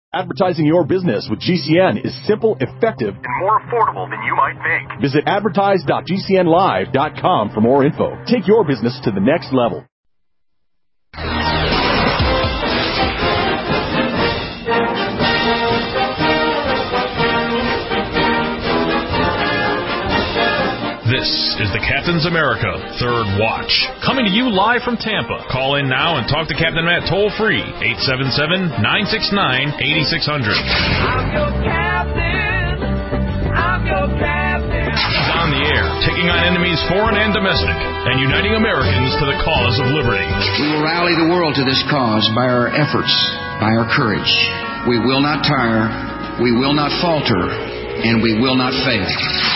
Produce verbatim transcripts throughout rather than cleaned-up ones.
Advertising your business with G C N is simple, effective, and more affordable than you might think. Visit advertise dot g c n live dot com for more info. Take your business to the next level. This is the Captain's America Third Watch, coming to you live from Tampa. Call in now and talk to Captain Matt toll-free, eight seven seven, nine six nine, eight six zero zero. I'm your captain. I'm your captain. He's on the air, taking on enemies foreign and domestic, and uniting Americans to the cause of liberty. We will rally the world to this cause by our efforts, by our courage. We will not tire, we will not falter, and we will not fail.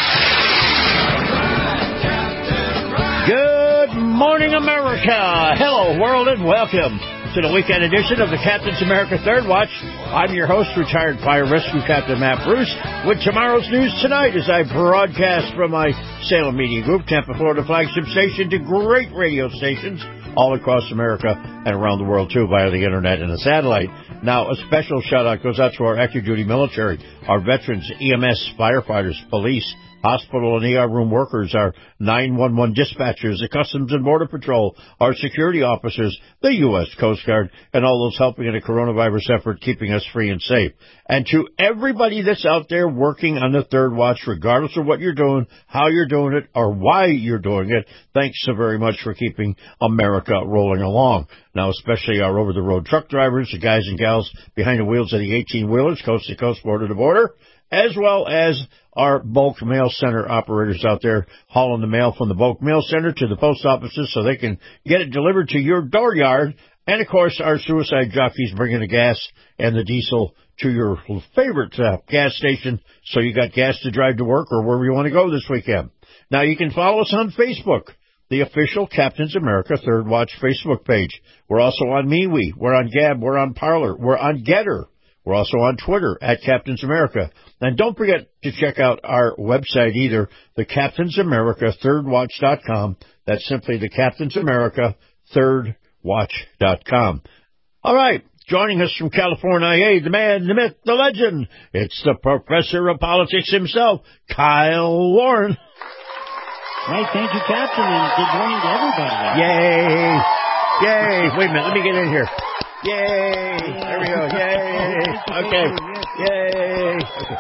Good morning, America. Hello, world, and welcome to the weekend edition of the Captain's America Third Watch. I'm your host, retired fire rescue Captain Matt Bruce, with tomorrow's news tonight as I broadcast from my Salem Media Group, Tampa, Florida flagship station, to great radio stations all across America and around the world, too, via the internet and the satellite. Now, a special shout-out goes out to our active duty military, our veterans, E M S, firefighters, police, hospital and E R room workers, our nine one one dispatchers, the Customs and Border Patrol, our security officers, the U S Coast Guard, and all those helping in the coronavirus effort, keeping us free and safe. And to everybody that's out there working on the Third Watch, regardless of what you're doing, how you're doing it, or why you're doing it, thanks so very much for keeping America rolling along. Now, especially our over-the-road truck drivers, the guys and gals behind the wheels of the eighteen-wheelers, coast to coast, border to border, as well as our bulk mail center operators out there hauling the mail from the bulk mail center to the post offices so they can get it delivered to your dooryard. And, of course, our suicide jockeys bringing the gas and the diesel to your favorite uh, gas station so you got gas to drive to work or wherever you want to go this weekend. Now, you can follow us on Facebook, the official Captain's America Third Watch Facebook page. We're also on MeWe. We're on Gab. We're on Parler. We're on Getter. We're also on Twitter, at Captain's America. And don't forget to check out our website either, the Captain's America Third Watch dot com. That's simply the Captain's America Third Watch dot com. All right, joining us from California, the man, the myth, the legend, it's the professor of politics himself, Kyle Warren. Right, thank you, Captain, and good morning to everybody. Yay! Yay! Wait a minute, let me get in here. Yay! There we go. Yay! Okay. Yay!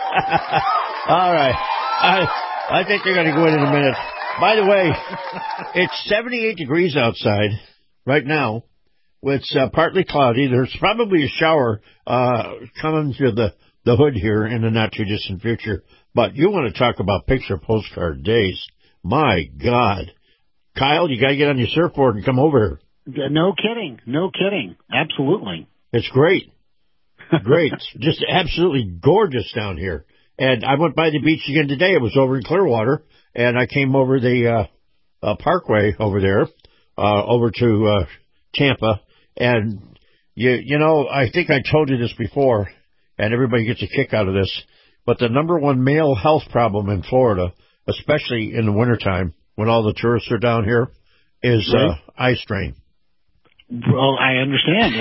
All right. I I think they're going to go in in a minute. By the way, it's seventy-eight degrees outside right now. It's uh, partly cloudy. There's probably a shower uh, coming to the, the hood here in the not-too-distant future. But you want to talk about picture postcard days. My God. Kyle, you got to get on your surfboard and come over here. No kidding. No kidding. Absolutely. It's great. Great. Just absolutely gorgeous down here. And I went by the beach again today. I was over in Clearwater, and I came over the uh, uh, parkway over there, uh, over to uh, Tampa. And, you, you know, I think I told you this before, and everybody gets a kick out of this, but the number one male health problem in Florida, especially in the wintertime when all the tourists are down here, is right. uh, eye strain. Well, I understand.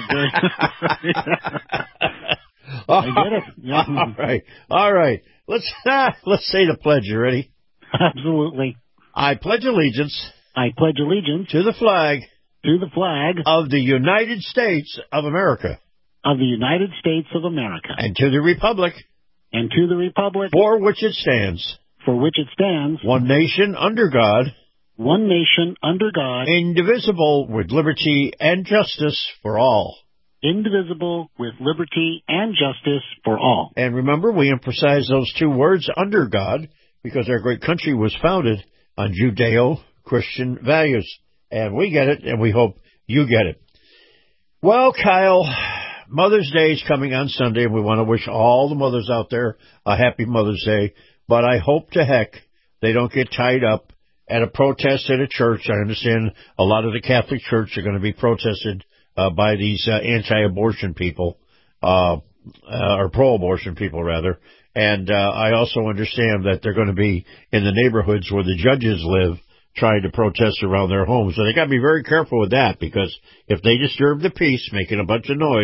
I get it. Yeah. All right. All right. Let's uh, let's say the pledge. You ready? Absolutely. I pledge allegiance. I pledge allegiance to the flag. To the flag of the United States of America. Of the United States of America. And to the republic. And to the republic. For which it stands. For which it stands. One nation under God. One nation, under God, indivisible, with liberty and justice for all. Indivisible, with liberty and justice for all. And remember, we emphasize those two words, under God, because our great country was founded on Judeo-Christian values. And we get it, and we hope you get it. Well, Kyle, Mother's Day is coming on Sunday, and we want to wish all the mothers out there a happy Mother's Day. But I hope to heck they don't get tied up at a protest at a church. I understand a lot of the Catholic Church are going to be protested uh, by these uh, anti-abortion people, uh, uh, or pro-abortion people, rather. And uh, I also understand that they're going to be in the neighborhoods where the judges live trying to protest around their homes. So they got to be very careful with that, because if they disturb the peace, making a bunch of noise,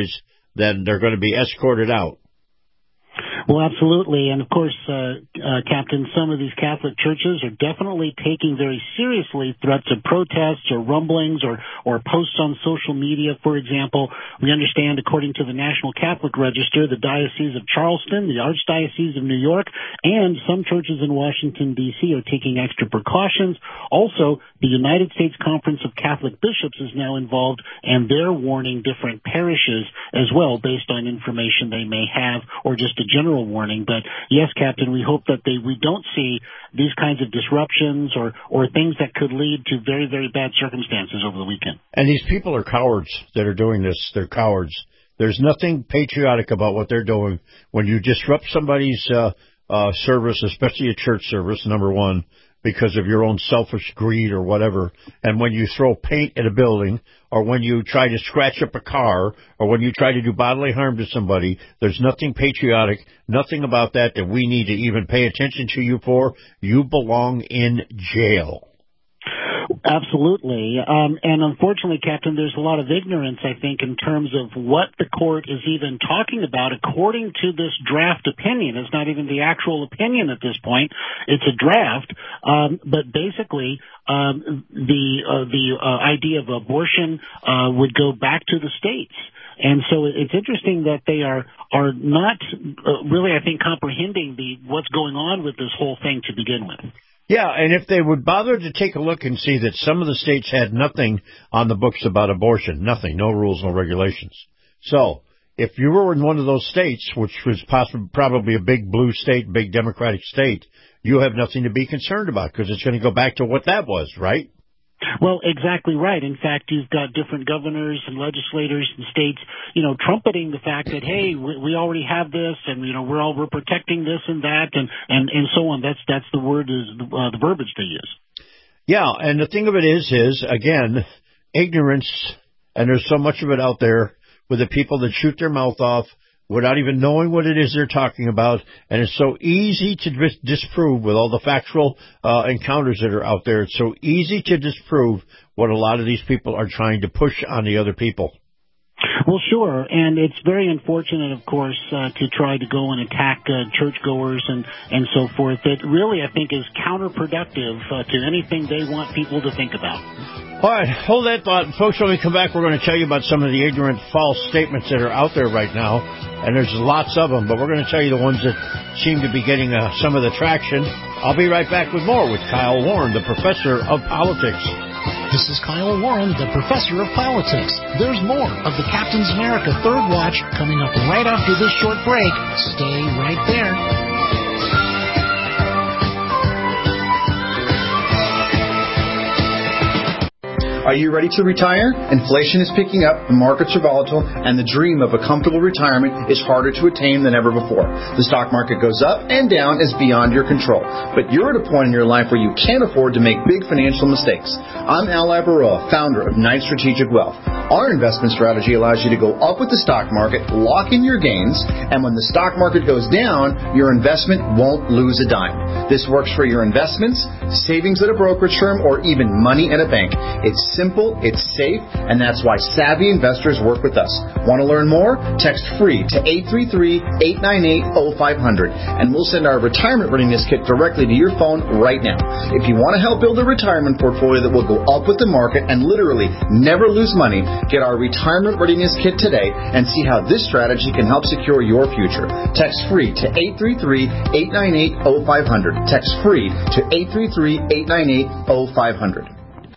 then they're going to be escorted out. Well, absolutely. And, of course, uh, uh, Captain, some of these Catholic churches are definitely taking very seriously threats of protests or rumblings or, or posts on social media, for example. We understand, according to the National Catholic Register, the Diocese of Charleston, the Archdiocese of New York, and some churches in Washington, D C are taking extra precautions. Also, the United States Conference of Catholic Bishops is now involved, and they're warning different parishes as well based on information they may have or just a general warning. But yes, Captain, we hope that they we don't see these kinds of disruptions or, or things that could lead to very, very bad circumstances over the weekend. And these people are cowards that are doing this. They're cowards. There's nothing patriotic about what they're doing. When you disrupt somebody's uh, uh, service, especially a church service, number one, because of your own selfish greed or whatever, and when you throw paint at a building, or when you try to scratch up a car, or when you try to do bodily harm to somebody, there's nothing patriotic, nothing about that that we need to even pay attention to you for. You belong in jail. Absolutely. Um, and unfortunately, Captain, there's a lot of ignorance, I think, in terms of what the court is even talking about. According to this draft opinion, it's not even the actual opinion at this point. It's a draft. Um, but basically, um, the, uh, the uh, idea of abortion uh, would go back to the states. And so it's interesting that they are are not uh, really, I think, comprehending the what's going on with this whole thing to begin with. Yeah, and if they would bother to take a look and see that some of the states had nothing on the books about abortion, nothing, no rules, no regulations. So if you were in one of those states, which was possibly probably a big blue state, big Democratic state, you have nothing to be concerned about because it's going to go back to what that was, right? Well, exactly right. In fact, you've got different governors and legislators and states, you know, trumpeting the fact that, hey, we, we already have this, and you know, we're all we're protecting this and that, and and and so on. That's that's the word is uh, the verbiage they use. Yeah, and the thing of it is, is again, ignorance, and there's so much of it out there with the people that shoot their mouth off without even knowing what it is they're talking about, and it's so easy to dis- disprove with all the factual uh, encounters that are out there. It's so easy to disprove what a lot of these people are trying to push on the other people. Well, sure, and it's very unfortunate, of course, uh, to try to go and attack uh, churchgoers and, and so forth. That really, I think, is counterproductive uh, to anything they want people to think about. All right, hold that thought. Folks, when we come back, we're going to tell you about some of the ignorant, false statements that are out there right now, and there's lots of them, but we're going to tell you the ones that seem to be getting uh, some of the traction. I'll be right back with more with Kyle Warren, the professor of politics. This is Kyle Warren, the professor of politics. There's more of the Captain's America Third Watch coming up right after this short break. Stay right there. Are you ready to retire? Inflation is picking up, the markets are volatile, and the dream of a comfortable retirement is harder to attain than ever before. The stock market goes up and down is beyond your control. But you're at a point in your life where you can't afford to make big financial mistakes. I'm Al Labaroa, founder of Knight Strategic Wealth. Our investment strategy allows you to go up with the stock market, lock in your gains, and when the stock market goes down, your investment won't lose a dime. This works for your investments, savings at a brokerage firm, or even money at a bank. It's simple, it's safe, and that's why savvy investors work with us. Want to learn more? Text FREE to eight three three, eight nine eight, zero five zero zero, and we'll send our retirement readiness kit directly to your phone right now. If you want to help build a retirement portfolio that will go up with the market and literally never lose money, get our retirement readiness kit today and see how this strategy can help secure your future. Text FREE to eight three three, eight nine eight, zero five zero zero. Text FREE to eight three three, eight nine eight, zero five zero zero.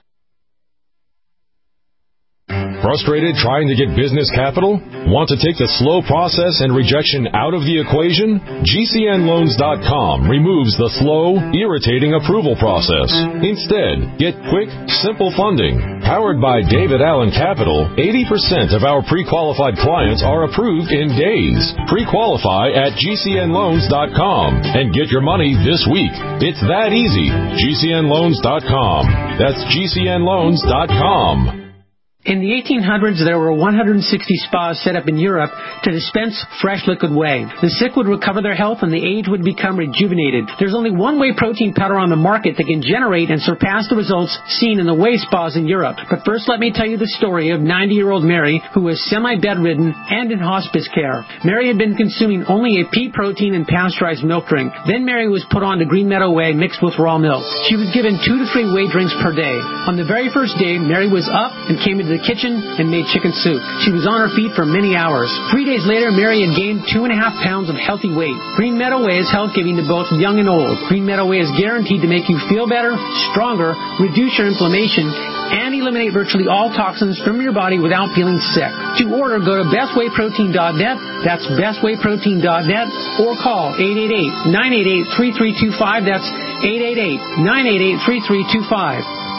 Frustrated trying to get business capital? Want to take the slow process and rejection out of the equation? G C N loans dot com removes the slow, irritating approval process. Instead, get quick, simple funding. Powered by David Allen Capital, eighty percent of our pre-qualified clients are approved in days. Pre-qualify at G C N loans dot com and get your money this week. It's that easy. G C N loans dot com. That's G C N loans dot com. In the eighteen hundreds, there were one hundred sixty spas set up in Europe to dispense fresh liquid whey. The sick would recover their health and the aged would become rejuvenated. There's only one whey protein powder on the market that can generate and surpass the results seen in the whey spas in Europe. But first, let me tell you the story of ninety-year-old Mary, who was semi-bedridden and in hospice care. Mary had been consuming only a pea protein and pasteurized milk drink. Then Mary was put on to Green Meadow Whey mixed with raw milk. She was given two to three whey drinks per day. On the very first day, Mary was up and came into the kitchen and made chicken soup. She was on her feet for many hours. Three days later, Mary had gained two and a half pounds of healthy weight. Green Meadow Whey is health-giving to both young and old. Green Meadow Whey is guaranteed to make you feel better, stronger, reduce your inflammation, and eliminate virtually all toxins from your body without feeling sick. To order, go to best whey protein dot net. That's best whey protein dot net, or call eight eight eight, nine eight eight, three three two five. That's eight eight eight, nine eight eight, three three two five.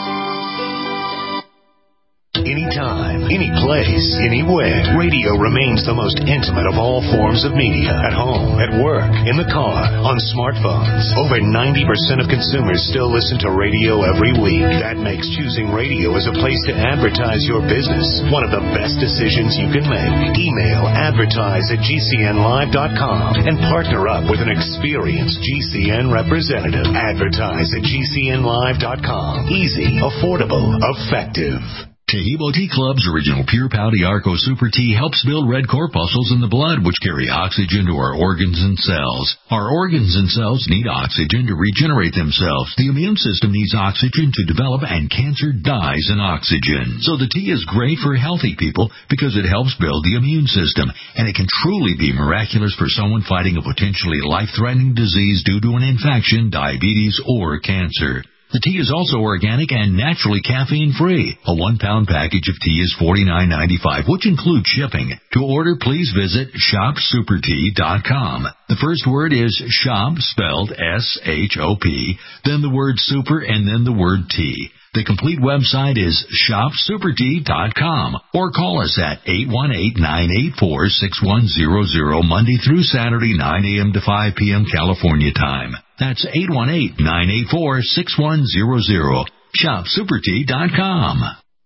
Anytime, any place, anywhere, radio remains the most intimate of all forms of media. At home, at work, in the car, on smartphones. Over ninety percent of consumers still listen to radio every week. That makes choosing radio as a place to advertise your business one of the best decisions you can make. Email advertise at G C N live dot com and partner up with an experienced G C N representative. Advertise at G C N live dot com. Easy, affordable, effective. Taheebo Tea Club's original Pure Pouty Arco Super Tea helps build red corpuscles in the blood, which carry oxygen to our organs and cells. Our organs and cells need oxygen to regenerate themselves. The immune system needs oxygen to develop, and cancer dies in oxygen. So the tea is great for healthy people because it helps build the immune system, and it can truly be miraculous for someone fighting a potentially life-threatening disease due to an infection, diabetes, or cancer. The tea is also organic and naturally caffeine-free. A one-pound package of tea is forty-nine ninety-five, which includes shipping. To order, please visit shop super tea dot com. The first word is shop, spelled S H O P, then the word super, and then the word tea. The complete website is shop super tea dot com, or call us at eight one eight, nine eight four, six one zero zero Monday through Saturday, nine a.m. to five p.m. California time. That's eight one eight, nine eight four, six one zero zero. shop super tea dot com.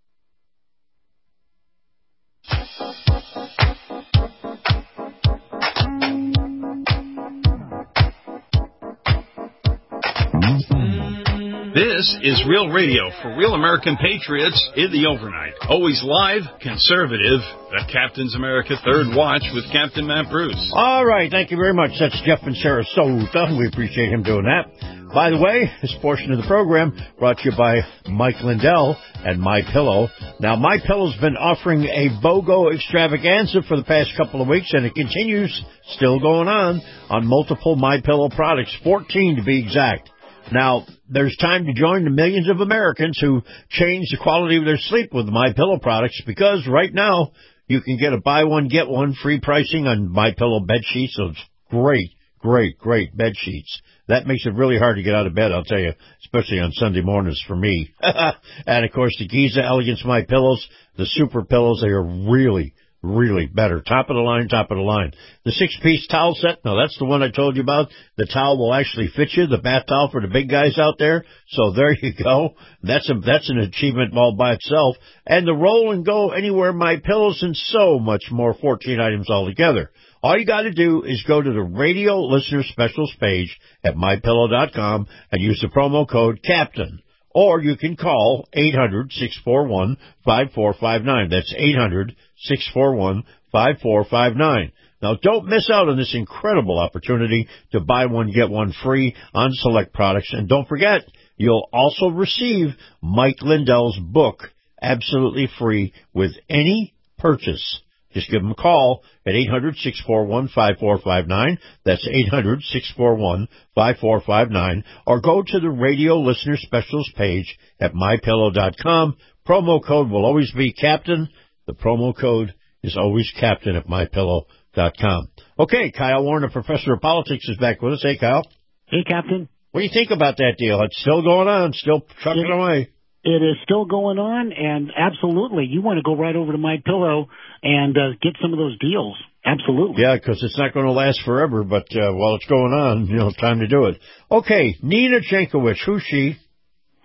This is Real Radio for real American patriots in the overnight. Always live, conservative, the Captain's America Third Watch with Captain Matt Bruce. All right, thank you very much. That's Jeff in Sarasota. We appreciate him doing that. By the way, this portion of the program brought to you by Mike Lindell and MyPillow. Now, MyPillow's been offering a BOGO extravaganza for the past couple of weeks, and it continues, still going on, on multiple MyPillow products, fourteen to be exact. Now, there's time to join the millions of Americans who change the quality of their sleep with the MyPillow products, because right now you can get a buy one, get one free pricing on MyPillow bed sheets. So it's great, great, great bed sheets. That makes it really hard to get out of bed, I'll tell you, especially on Sunday mornings for me. And, of course, the Giza Elegance MyPillows, the super pillows, they are really, really better. Top of the line, top of the line. The six-piece towel set, now that's the one I told you about. The towel will actually fit you, the bath towel for the big guys out there. So there you go. That's a that's an achievement all by itself. And the Roll and Go Anywhere MyPillows, and so much more, fourteen items altogether. All you got to do is go to the Radio Listener Specials page at my pillow dot com and use the promo code CAPTAIN. Or you can call eight hundred, six four one, five four five nine. That's eight hundred, six four one, five four five nine. Now, don't miss out on this incredible opportunity to buy one, get one free on select products. And don't forget, you'll also receive Mike Lindell's book absolutely free with any purchase. Just give them a call at eight hundred, six four one, five four five nine. That's eight hundred, six four one, five four five nine. Or go to the Radio Listener Specials page at my pillow dot com. Promo code will always be Captain. The promo code is always Captain at my pillow dot com. Okay, Kyle Warner, Professor of Politics, is back with us. Hey, Kyle. Hey, Captain. What do you think about that deal? It's still going on, still trucking it, away. It is still going on, and absolutely, you want to go right over to MyPillow and uh, get some of those deals. Absolutely. Yeah, because it's not going to last forever, but uh, while it's going on, you know, time to do it. Okay, Nina Jankowicz, who's she?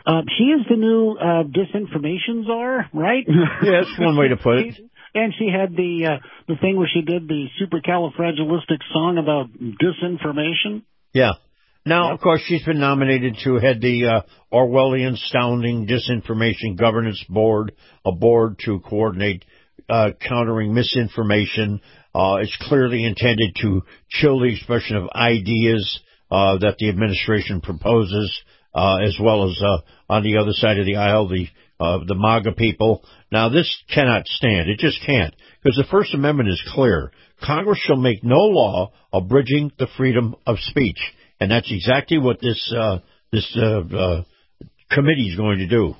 Uh, she is the new uh, disinformation czar, right? Yeah, that's one way to put it. And she had the uh, the thing where she did the supercalifragilistic song about disinformation. Yeah. Now, of course, she's been nominated to head the uh, Orwellian-sounding Disinformation Governance Board, a board to coordinate uh, countering misinformation. Uh, it's clearly intended to chill the expression of ideas uh, that the administration proposes, uh, as well as uh, on the other side of the aisle, the uh, the MAGA people. Now, this cannot stand. It just can't, because the First Amendment is clear. Congress shall make no law abridging the freedom of speech. And that's exactly what this uh, this uh, uh, committee is going to do.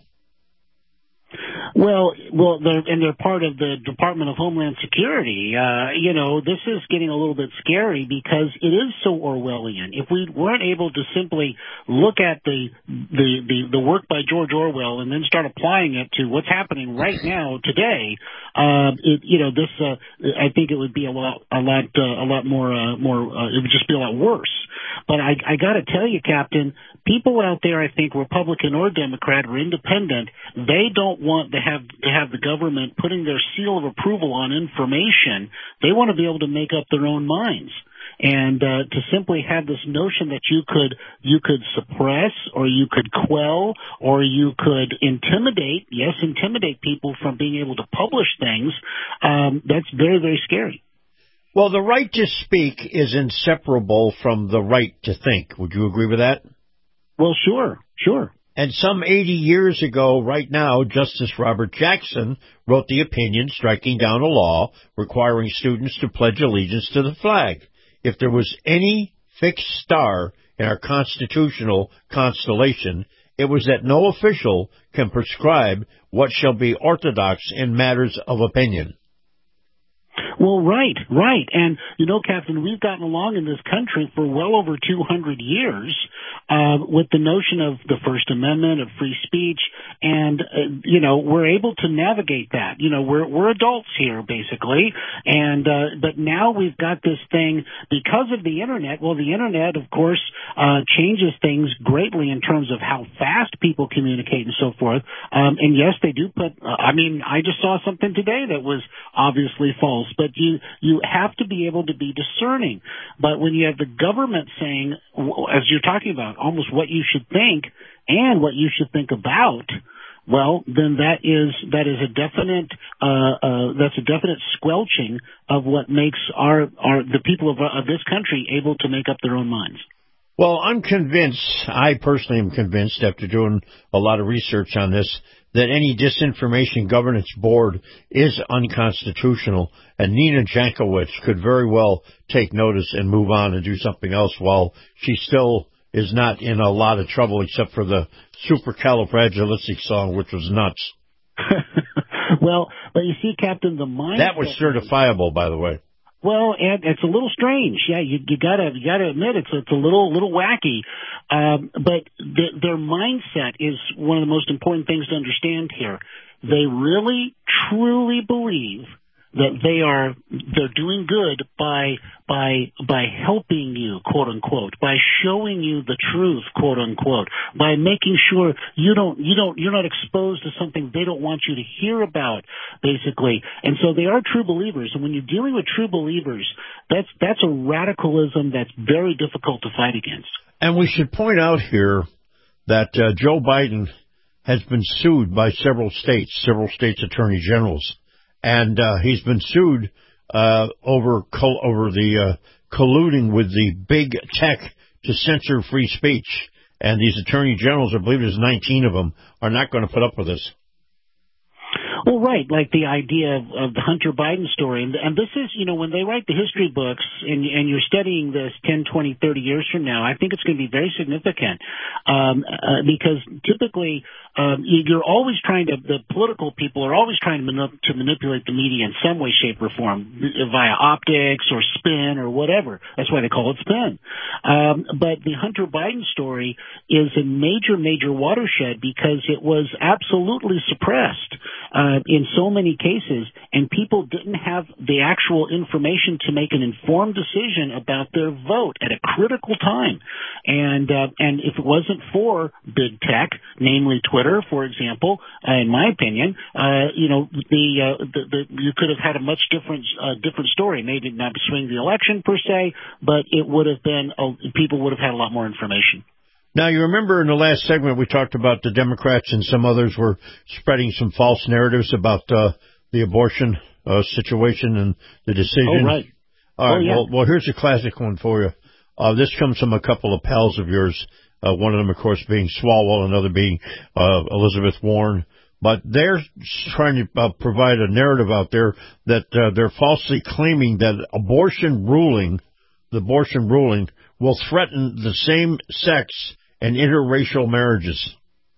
Well, well, they're, and they're part of the Department of Homeland Security. Uh, you know, this is getting a little bit scary because it is so Orwellian. If we weren't able to simply look at the the the, the work by George Orwell and then start applying it to what's happening right now today, uh, it, you know, this uh, I think it would be a lot a lot uh, a lot more uh, more. Uh, it would just be a lot worse. But I, I got to tell you, Captain, people out there, I think, Republican or Democrat or independent, they don't want to have to have the government putting their seal of approval on information. They want to be able to make up their own minds. And uh, to simply have this notion that you could you could suppress or you could quell or you could intimidate, yes, intimidate people from being able to publish things, um, that's very, very scary. Well, the right to speak is inseparable from the right to think. Would you agree with that? Well, sure, sure. And some eighty years ago, right now, Justice Robert Jackson wrote the opinion striking down a law requiring students to pledge allegiance to the flag. If there was any fixed star in our constitutional constellation, it was that no official can prescribe what shall be orthodox in matters of opinion. Well, right, right. And, you know, Captain, we've gotten along in this country for well over two hundred years uh, with the notion of the First Amendment, of free speech, and, uh, you know, we're able to navigate that. You know, we're we're adults here, basically, and uh, but now we've got this thing because of the Internet. Well, the Internet, of course, uh, changes things greatly in terms of how fast people communicate and so forth. Um, and, yes, they do put uh, – I mean, I just saw something today that was obviously false. But you you have to be able to be discerning. But when you have the government saying, as you're talking about, almost what you should think and what you should think about, well, then that is that is a definite uh, uh, that's a definite squelching of what makes our our the people of, of this country able to make up their own minds. Well, I'm convinced, I personally am convinced after doing a lot of research on this, that any disinformation governance board is unconstitutional, and Nina Jankowicz could very well take notice and move on and do something else while she still is not in a lot of trouble except for the supercalifragilistic song, which was nuts. Well, but you see, Captain, the mind... That was certifiable, by the way. Well, and it's a little strange. Yeah, you, you gotta you gotta admit it's it's a little little wacky. Um, but the, their mindset is one of the most important things to understand here. They really truly believe that they are they're doing good by by by helping you, quote unquote, by showing you the truth, quote unquote, by making sure you don't you don't you're not exposed to something they don't want you to hear about, basically. And so they are true believers. And when you're dealing with true believers, that's that's a radicalism that's very difficult to fight against. And we should point out here that uh, Joe Biden has been sued by several states, several states' attorney generals. And uh, he's been sued uh, over col- over the uh, colluding with the big tech to censor free speech. And these attorney generals, I believe there's nineteen of them, are not going to put up with this. Well, right, like the idea of, of the Hunter Biden story. And, and this is, you know, when they write the history books and, and you're studying this ten, twenty, thirty years from now, I think it's going to be very significant um, uh, because typically um, you're always trying to, the political people are always trying to, manip- to manipulate the media in some way, shape, or form, via optics or spin or whatever. That's why they call it spin. Um, but the Hunter Biden story is a major, major watershed because it was absolutely suppressed uh, in so many cases, and people didn't have the actual information to make an informed decision about their vote at a critical time. And uh, and if it wasn't for big tech, namely Twitter, for example, uh, in my opinion, uh, you know, the, uh, the, the you could have had a much different uh, different story. Maybe not swing the election per se, but it would have been uh, people would have had a lot more information. Now, you remember in the last segment we talked about the Democrats and some others were spreading some false narratives about uh, the abortion uh, situation and the decision. Oh, right. All right. Oh, yeah. Well, well, here's a classic one for you. Uh, this comes from a couple of pals of yours. Uh, one of them, of course, being Swalwell, another being uh, Elizabeth Warren. But they're trying to uh, provide a narrative out there that uh, they're falsely claiming that abortion ruling, the abortion ruling, will threaten the same sex and interracial marriages.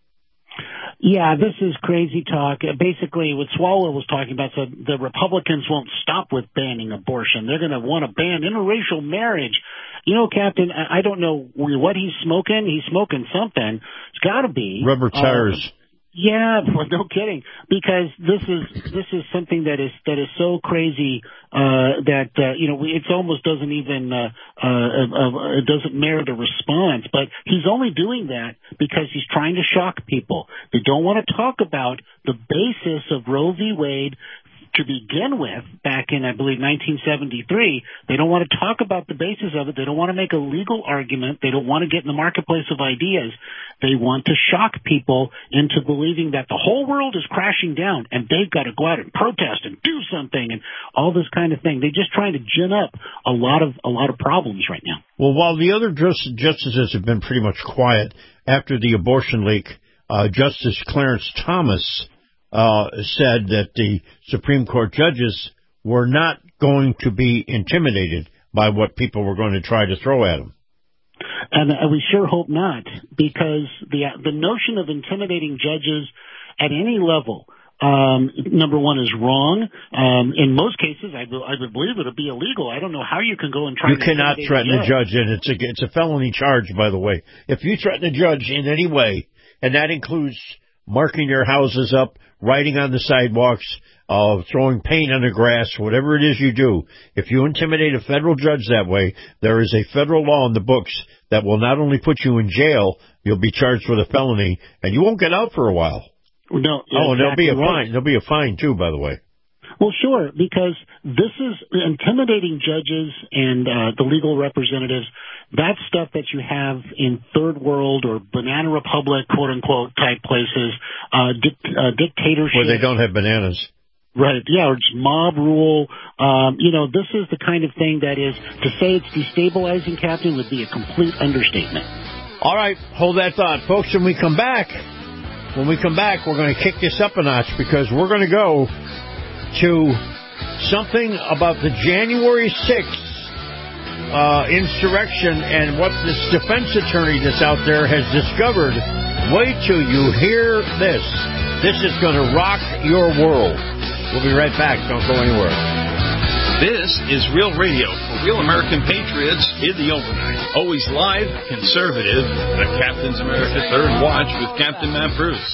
Yeah, this is crazy talk. Basically, what Swalwell was talking about, so the Republicans won't stop with banning abortion. They're going to want to ban interracial marriage. You know, Captain, I don't know what he's smoking. He's smoking something. It's got to be rubber tires. Uh, Yeah, well, no kidding. Because this is this is something that is that is so crazy uh, that uh, you know it almost doesn't even uh, uh, uh, it doesn't merit a response. But he's only doing that because he's trying to shock people. They don't want to talk about the basis of Roe v. Wade. To begin with, back in, I believe, nineteen seventy-three, they don't want to talk about the basis of it. They don't want to make a legal argument. They don't want to get in the marketplace of ideas. They want to shock people into believing that the whole world is crashing down and they've got to go out and protest and do something and all this kind of thing. They're just trying to gin up a lot of a lot of problems right now. Well, while the other justices have been pretty much quiet after the abortion leak, uh, Justice Clarence Thomas Uh, said that the Supreme Court judges were not going to be intimidated by what people were going to try to throw at them. And uh, we sure hope not, because the the notion of intimidating judges at any level, um, number one, is wrong. Um, in most cases, I, I would believe it would be illegal. I don't know how you can go and try you to cannot intimidate threaten a judge. a judge, and it's a, it's a felony charge, by the way. If you threaten a judge in any way, and that includes marking your houses up, writing on the sidewalks, uh, throwing paint on the grass, whatever it is you do, if you intimidate a federal judge that way, there is a federal law in the books that will not only put you in jail, you'll be charged with a felony, and you won't get out for a while. No, oh, and there'll be a right. fine. There'll be a fine, too, by the way. Well, sure, because this is intimidating judges and uh, the legal representatives. That's stuff that you have in third world or banana republic, quote unquote, type places, uh, dic- uh, dictatorship. Where they don't have bananas. Right, yeah, or just mob rule. Um, you know, this is the kind of thing that is, to say it's destabilizing, Captain, would be a complete understatement. All right, hold that thought. Folks, when we come back, when we come back, we're going to kick this up a notch because we're going to go to something about the January sixth uh, insurrection and what this defense attorney that's out there has discovered. Wait till you hear this. This is going to rock your world. We'll be right back. Don't go anywhere. This is Real Radio for real American patriots in the overnight. Always live, conservative, the Captain's America Third Watch with Captain Matt Bruce.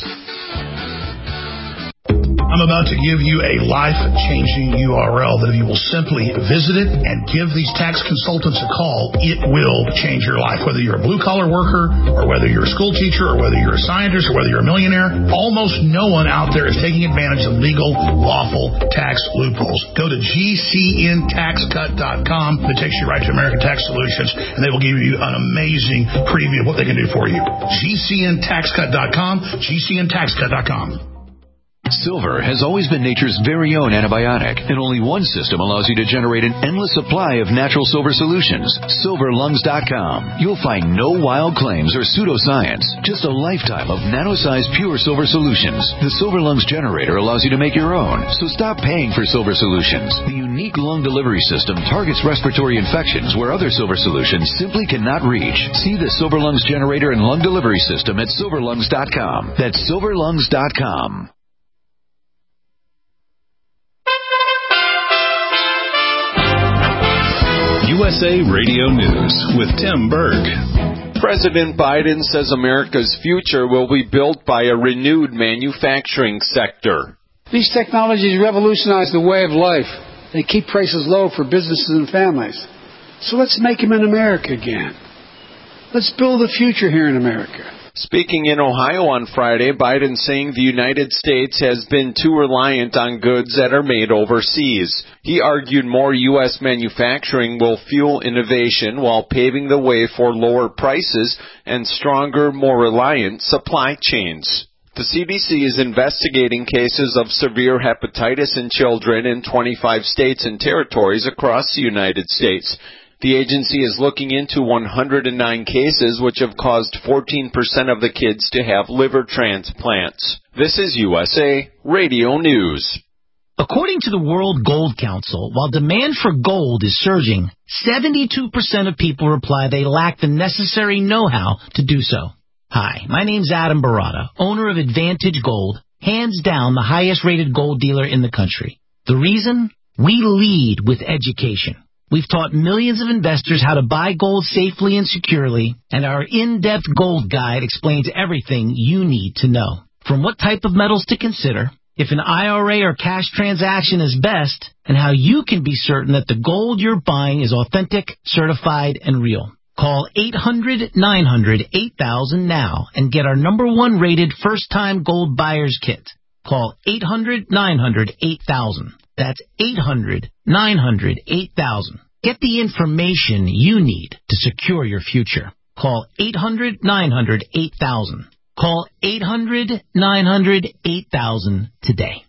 I'm about to give you a life-changing U R L that if you will simply visit it and give these tax consultants a call, it will change your life. Whether you're a blue-collar worker or whether you're a school teacher or whether you're a scientist or whether you're a millionaire, almost no one out there is taking advantage of legal, lawful tax loopholes. Go to G C N tax cut dot com. It takes you right to American Tax Solutions, and they will give you an amazing preview of what they can do for you. G C N tax cut dot com, G C N tax cut dot com. Silver has always been nature's very own antibiotic, and only one system allows you to generate an endless supply of natural silver solutions. silver lungs dot com. You'll find no wild claims or pseudoscience, just a lifetime of nano-sized pure silver solutions. The Silver Lungs generator allows you to make your own, so stop paying for silver solutions. The unique lung delivery system targets respiratory infections where other silver solutions simply cannot reach. See the Silver Lungs generator and lung delivery system at silver lungs dot com. That's silver lungs dot com. U S A Radio News with Tim Berg. President Biden says America's future will be built by a renewed manufacturing sector. These technologies revolutionize the way of life. They keep prices low for businesses and families. So let's make them in America again. Let's build a future here in America. Speaking in Ohio on Friday, Biden saying the United States has been too reliant on goods that are made overseas. He argued more U S manufacturing will fuel innovation while paving the way for lower prices and stronger, more reliant supply chains. The C D C is investigating cases of severe hepatitis in children in twenty-five states and territories across the United States. The agency is looking into one hundred nine cases which have caused fourteen percent of the kids to have liver transplants. This is U S A Radio News. According to the World Gold Council, while demand for gold is surging, seventy-two percent of people reply they lack the necessary know-how to do so. Hi, my name's Adam Barata, owner of Advantage Gold, hands down the highest-rated gold dealer in the country. The reason? We lead with education. We've taught millions of investors how to buy gold safely and securely, and our in-depth gold guide explains everything you need to know. From what type of metals to consider, if an I R A or cash transaction is best, and how you can be certain that the gold you're buying is authentic, certified, and real. Call eight hundred nine hundred eight thousand now and get our number one rated first-time gold buyer's kit. Call eight hundred nine hundred eight thousand. That's eight hundred nine hundred eight thousand. Get the information you need to secure your future. Call eight hundred nine hundred eight thousand. Call eight hundred nine hundred eight thousand today.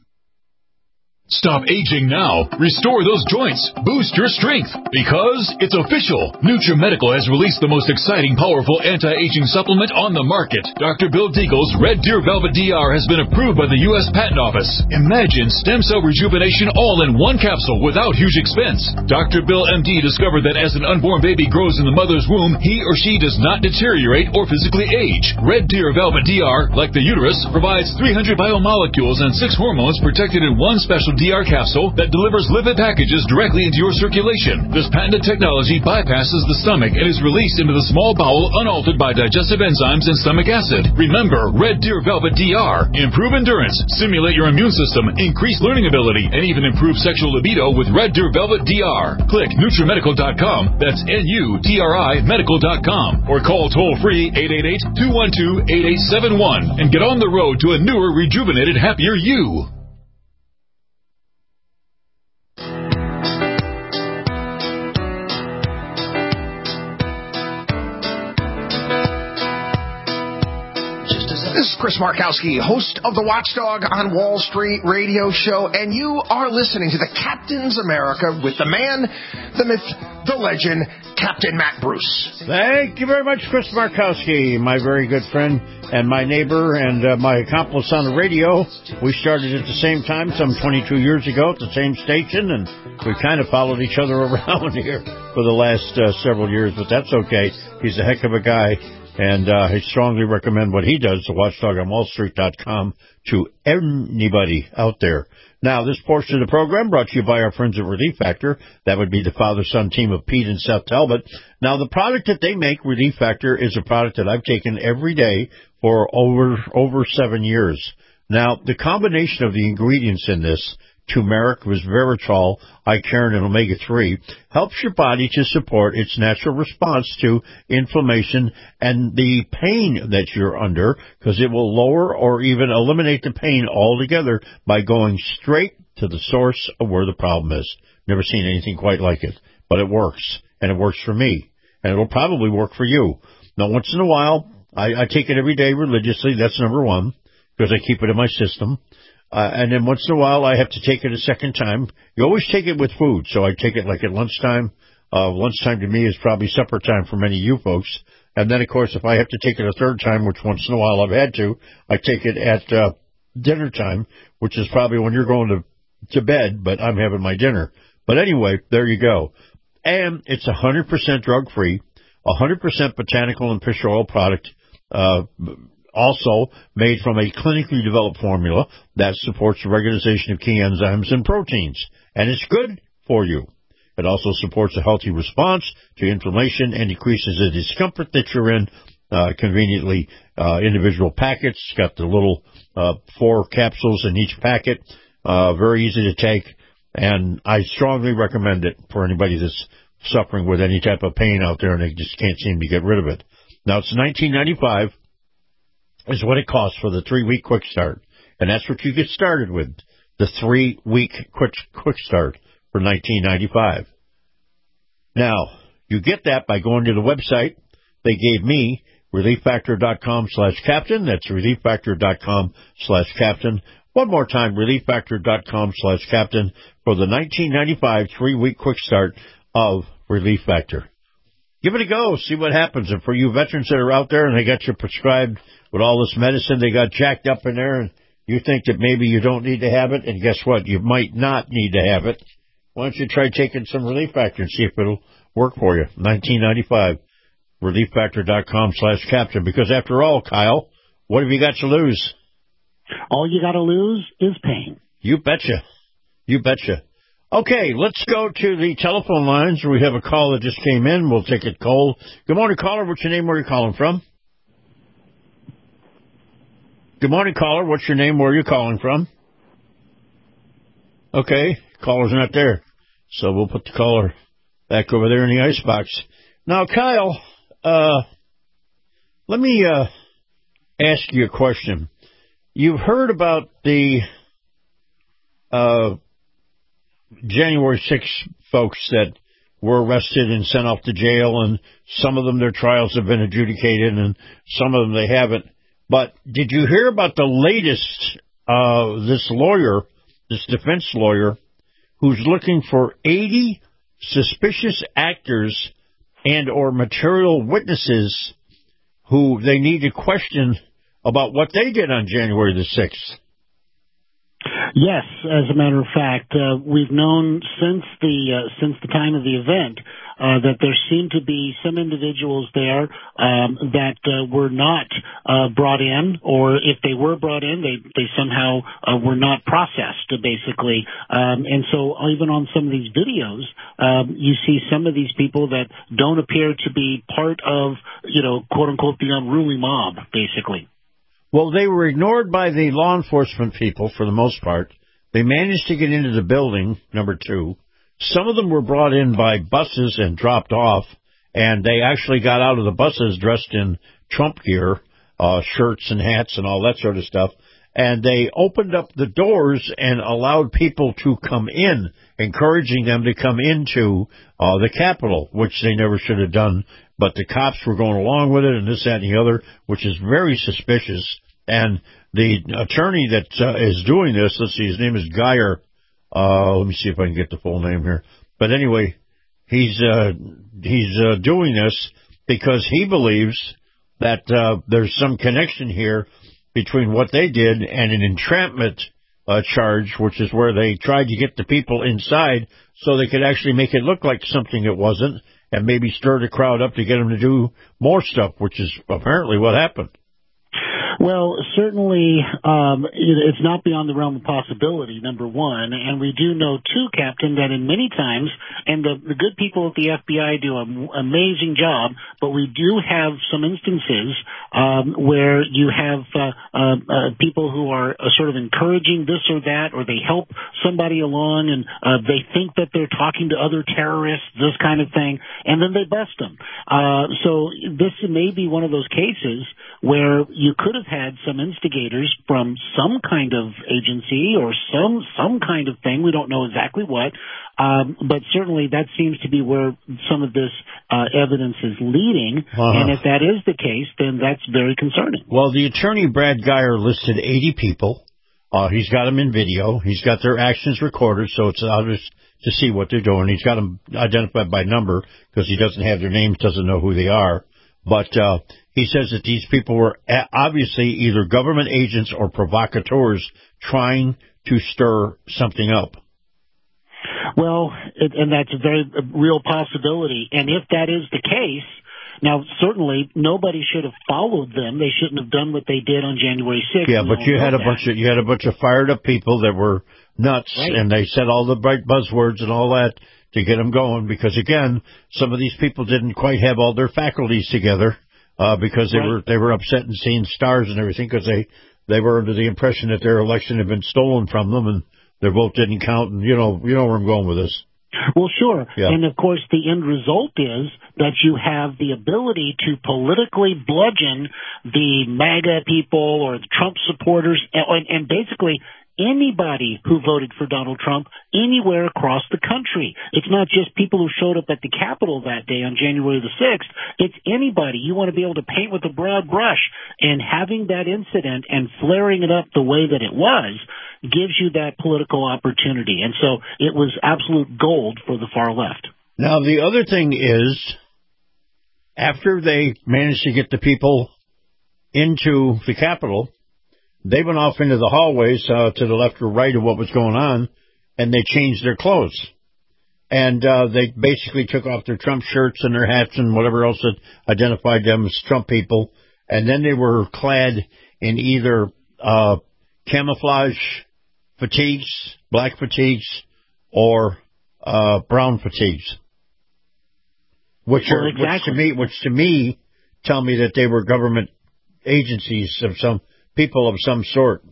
Stop aging now. Restore those joints. Boost your strength. Because it's official. NutriMedical has released the most exciting, powerful anti-aging supplement on the market. Doctor Bill Deagle's Red Deer Velvet D R has been approved by the U S Patent Office. Imagine stem cell rejuvenation all in one capsule without huge expense. Doctor Bill M D discovered that as an unborn baby grows in the mother's womb, he or she does not deteriorate or physically age. Red Deer Velvet D R, like the uterus, provides three hundred biomolecules and six hormones protected in one special D R capsule that delivers lipid packages directly into your circulation. This patented technology bypasses the stomach and is released into the small bowel unaltered by digestive enzymes and stomach acid. Remember, Red Deer Velvet D R. Improve endurance, stimulate your immune system, increase learning ability, and even improve sexual libido with Red Deer Velvet D R. Click NutriMedical dot com. That's N U T R I medical dot com. Or call toll-free eight eight eight, two one two, eight eight seven one and get on the road to a newer, rejuvenated, happier you. This is Chris Markowski, host of the Watchdog on Wall Street radio show, and you are listening to the Captain's America with the man, the myth, the legend, Captain Matt Bruce. Thank you very much, Chris Markowski, my very good friend and my neighbor and uh, my accomplice on the radio. We started at the same time some twenty-two years ago at the same station, and we kind of followed each other around here for the last uh, several years, but that's okay. He's a heck of a guy. And uh, I strongly recommend what he does, the watchdog on wall street dot com, to anybody out there. Now, this portion of the program brought to you by our friends at Relief Factor. That would be the father-son team of Pete and Seth Talbot. Now, the product that they make, Relief Factor, is a product that I've taken every day for over over seven years. Now, the combination of the ingredients in this, turmeric, resveratrol, icarin, and omega three, helps your body to support its natural response to inflammation and the pain that you're under, because it will lower or even eliminate the pain altogether by going straight to the source of where the problem is. Never seen anything quite like it, but it works, and it works for me, and it'll probably work for you. Now, once in a while, I, I take it every day religiously. That's number one, because I keep it in my system. Uh, and then once in a while, I have to take it a second time. You always take it with food, so I take it like at lunchtime. Uh, lunchtime to me is probably supper time for many of you folks. And then, of course, if I have to take it a third time, which once in a while I've had to, I take it at uh, dinner time, which is probably when you're going to, to bed, but I'm having my dinner. But anyway, there you go. And it's one hundred percent drug-free, one hundred percent botanical and fish oil product, uh also made from a clinically developed formula that supports the regulation of key enzymes and proteins. And it's good for you. It also supports a healthy response to inflammation and decreases the discomfort that you're in. Uh, conveniently, uh, individual packets. It's got the little uh, four capsules in each packet. Uh, very easy to take. And I strongly recommend it for anybody that's suffering with any type of pain out there and they just can't seem to get rid of it. Now, it's nineteen ninety-five dollars is what it costs for the three-week quick start. And that's what you get started with, the three-week quick quick start for nineteen ninety-five dollars. Now, you get that by going to the website they gave me, relieffactor.com slash captain. That's relieffactor.com slash captain. One more time, relieffactor.com slash captain for the nineteen ninety-five three-week quick start of Relief Factor. Give it a go. See what happens. And for you veterans that are out there and they got you prescribed with all this medicine, they got jacked up in there, and you think that maybe you don't need to have it, and guess what? You might not need to have it. Why don't you try taking some Relief Factor and see if it'll work for you? nineteen ninety-five, relieffactor.com slash captain. Because after all, Kyle, what have you got to lose? All you got to lose is pain. You betcha. You betcha. Okay, let's go to the telephone lines. We have a call that just came in. We'll take it cold. Good morning, caller. What's your name? Where are you calling from? Good morning, caller. What's your name? Where are you calling from? Okay, caller's not there. So we'll put the caller back over there in the icebox. Now, Kyle, uh, let me uh, ask you a question. You've heard about the uh, January sixth folks that were arrested and sent off to jail, and some of them, their trials have been adjudicated, and some of them they haven't. But did you hear about the latest, uh, this lawyer, this defense lawyer, who's looking for eighty suspicious actors and or material witnesses who they need to question about what they did on January the sixth? Yes, as a matter of fact, uh, we've known since the uh, since the time of the event uh, that there seemed to be some individuals there um, that uh, were not uh, brought in, or if they were brought in, they they somehow uh, were not processed, basically. Um, and so even on some of these videos, um, you see some of these people that don't appear to be part of, you know, quote unquote, the unruly mob, basically. Well, they were ignored by the law enforcement people for the most part. They managed to get into the building, number two. Some of them were brought in by buses and dropped off, and they actually got out of the buses dressed in Trump gear, uh, shirts and hats and all that sort of stuff. And they opened up the doors and allowed people to come in, encouraging them to come into uh, the Capitol, which they never should have done. But the cops were going along with it and this, that, and the other, which is very suspicious. And the attorney that uh, is doing this, let's see, his name is Geyer. Uh, let me see if I can get the full name here. But anyway, he's uh, he's uh, doing this because he believes that uh, there's some connection here between what they did and an entrapment uh, charge, which is where they tried to get the people inside so they could actually make it look like something it wasn't, and maybe stir the crowd up to get them to do more stuff, which is apparently what happened. Well, certainly um, it's not beyond the realm of possibility, number one. And we do know, too, Captain, that in many times, and the, the good people at the F B I do an amazing job, but we do have some instances um, where you have uh, uh, uh, people who are uh, sort of encouraging this or that, or they help somebody along, and uh, they think that they're talking to other terrorists, this kind of thing, and then they bust them. Uh, so this may be one of those cases where you could have had some instigators from some kind of agency or some some kind of thing. We don't know exactly what, um, but certainly that seems to be where some of this uh, evidence is leading. Uh-huh. And if that is the case, then that's very concerning. Well, the attorney, Brad Geyer, listed eighty people. Uh, he's got them in video. He's got their actions recorded, so it's obvious to see what they're doing. He's got them identified by number because he doesn't have their names, doesn't know who they are. But uh, he says that these people were obviously either government agents or provocateurs trying to stir something up. Well, it, and that's a very a real possibility. And if that is the case, now certainly nobody should have followed them. They shouldn't have done what they did on January sixth. Yeah, but you had a that. bunch of you had a bunch of fired up people that were nuts, right. And they said all the right buzzwords and all that to get them going. Because again, some of these people didn't quite have all their faculties together uh, because they right. were they were upset and seeing stars and everything because they they were under the impression that their election had been stolen from them and their vote didn't count. And you know you know where I'm going with this. Well, sure. Yeah. And, of course, the end result is that you have the ability to politically bludgeon the MAGA people or the Trump supporters and, and basically anybody who voted for Donald Trump anywhere across the country. It's not just people who showed up at the Capitol that day on January the sixth. It's anybody. You want to be able to paint with a broad brush. And having that incident and flaring it up the way that it was gives you that political opportunity. And so it was absolute gold for the far left. Now, the other thing is, after they managed to get the people into the Capitol, they went off into the hallways uh, to the left or right of what was going on, and they changed their clothes. And uh, they basically took off their Trump shirts and their hats and whatever else that identified them as Trump people. And then they were clad in either uh, camouflage fatigues, black fatigues, or uh, brown fatigues, which well, are exactly. which to me, which to me tell me that they were government agencies of some people of some sort.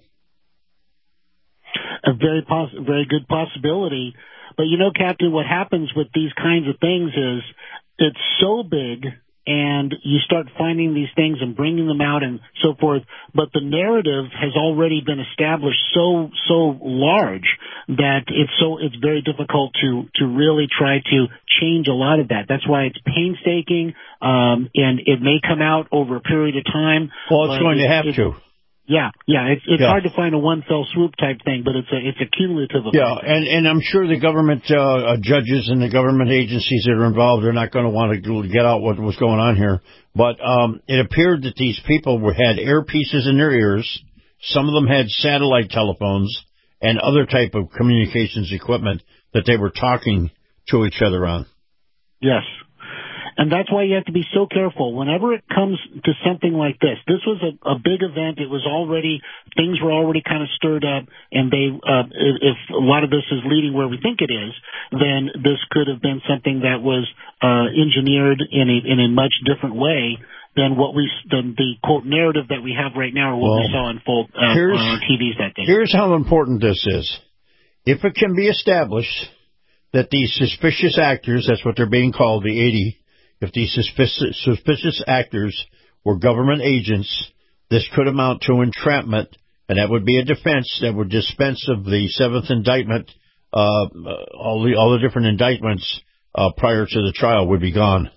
A very poss- very good possibility. But you know, Captain, what happens with these kinds of things is it's so big, and you start finding these things and bringing them out and so forth, but the narrative has already been established so so large that it's so it's very difficult to to really try to change a lot of that. That's why it's painstaking, um, and it may come out over a period of time. Well, it's going it, to have it, to. Yeah, yeah, it's it's yeah. hard to find a one fell swoop type thing, but it's a it's a cumulative effect. Yeah, and and I'm sure the government uh, judges and the government agencies that are involved are not going to want to get out what was going on here. But um, it appeared that these people were had earpieces in their ears. Some of them had satellite telephones and other type of communications equipment that they were talking to each other on. Yes. And that's why you have to be so careful whenever it comes to something like this. This was a, a big event. It was already, things were already kind of stirred up, and they, uh, if a lot of this is leading where we think it is, then this could have been something that was uh, engineered in a in a much different way than what we, than the quote narrative that we have right now, or what well, we saw unfold uh, on our T Vs that day. Here's how important this is. If it can be established that these suspicious actors, that's what they're being called, the eighty, if these suspicious, suspicious actors were government agents, this could amount to entrapment, and that would be a defense that would dispense of the seventh indictment. Uh, all the all the different indictments uh, prior to the trial would be gone.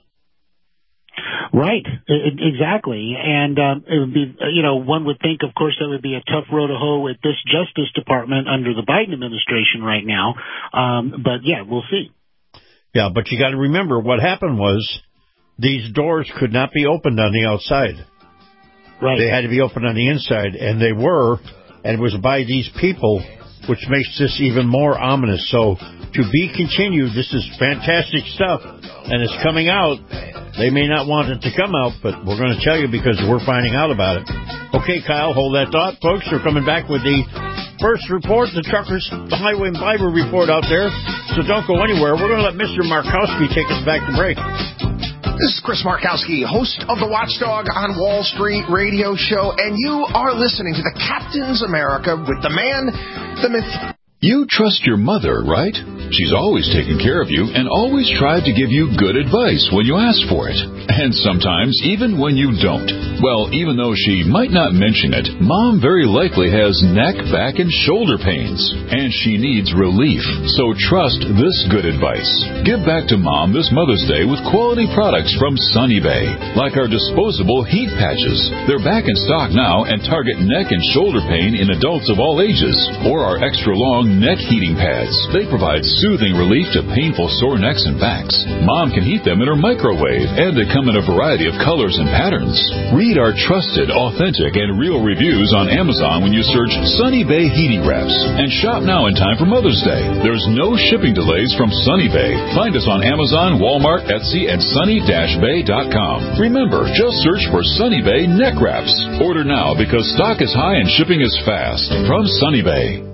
Right, it, exactly. And um, it would be, you know, one would think, of course, that would be a tough row to hoe with this Justice Department under the Biden administration right now. Um, but, yeah, we'll see. Yeah, but you got to remember what happened was these doors could not be opened on the outside. Right. They had to be opened on the inside, and they were, and it was by these people, which makes this even more ominous. So to be continued, this is fantastic stuff, and it's coming out. They may not want it to come out, but we're going to tell you because we're finding out about it. Okay, Kyle, hold that thought. Folks, we're coming back with the first report, the Truckers, the Highway and Bible report out there. So don't go anywhere. We're going to let Mister Markowski take us back to break. This is Chris Markowski, host of the Watchdog on Wall Street radio show, and you are listening to the Captain's America with the man, the myth. You trust your mother, right? She's always taken care of you and always tried to give you good advice when you asked for it. And sometimes even when you don't. Well, even though she might not mention it, Mom very likely has neck, back, and shoulder pains. And she needs relief. So trust this good advice. Give back to Mom this Mother's Day with quality products from Sunny Bay, like our disposable heat patches. They're back in stock now and target neck and shoulder pain in adults of all ages. Or our extra long neck heating pads. They provide soothing relief to painful sore necks and backs. Mom can heat them in her microwave, and they come in a variety of colors and patterns. Read our trusted, authentic, and real reviews on Amazon when you search Sunny Bay Heating Wraps. And shop now in time for Mother's Day. There's no shipping delays from Sunny Bay. Find us on Amazon, Walmart, Etsy, and sunny dash bay dot com. Remember, just search for Sunny Bay Neck Wraps. Order now because stock is high and shipping is fast. From Sunny Bay.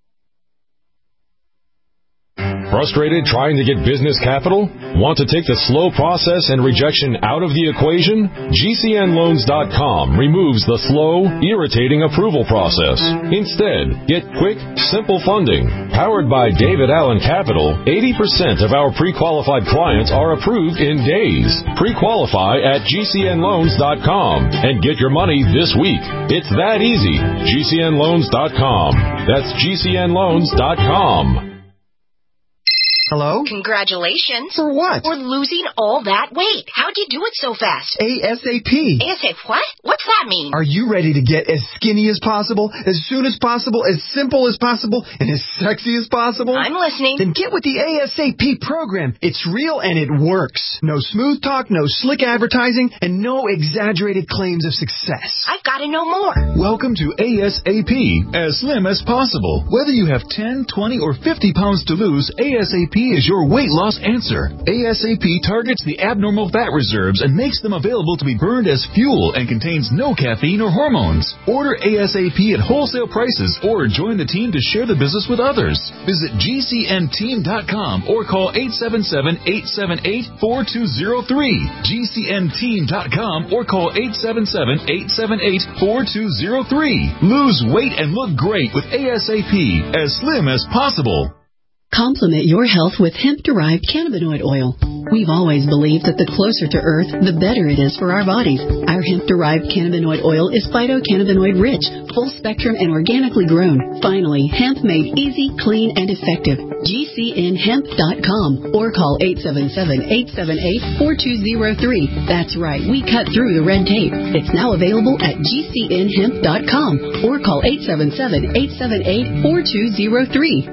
Frustrated trying to get business capital? Want to take the slow process and rejection out of the equation? G C N loans dot com removes the slow, irritating approval process. Instead, get quick, simple funding. Powered by David Allen Capital, eighty percent of our pre-qualified clients are approved in days. Pre-qualify at G C N loans dot com and get your money this week. It's that easy. G C N loans dot com. That's G C N loans dot com. Hello? Congratulations. For what? For losing all that weight. How'd you do it so fast? ASAP. ASAP what? What's that mean? Are you ready to get as skinny as possible, as soon as possible, as simple as possible, and as sexy as possible? I'm listening. Then get with the ASAP program. It's real and it works. No smooth talk, no slick advertising, and no exaggerated claims of success. I've got to know more. Welcome to ASAP, as slim as possible. Whether you have ten, twenty, or fifty pounds to lose, ASAP is your weight loss answer. ASAP targets the abnormal fat reserves and makes them available to be burned as fuel and contains no caffeine or hormones. Order ASAP at wholesale prices or join the team to share the business with others. Visit G C N team dot com or call eight seven seven, eight seven eight, four two zero three. G C N team dot com or call eight seven seven, eight seven eight, four two zero three. Lose weight and look great with ASAP, as slim as possible. Complement your health with hemp-derived cannabinoid oil. We've always believed that the closer to Earth, the better it is for our bodies. Our hemp-derived cannabinoid oil is phytocannabinoid-rich, full-spectrum, and organically grown. Finally, hemp made easy, clean, and effective. G C N hemp dot com or call eight seven seven, eight seven eight, four two zero three. That's right, we cut through the red tape. It's now available at G C N hemp dot com or call eight seven seven, eight seven eight, four two zero three.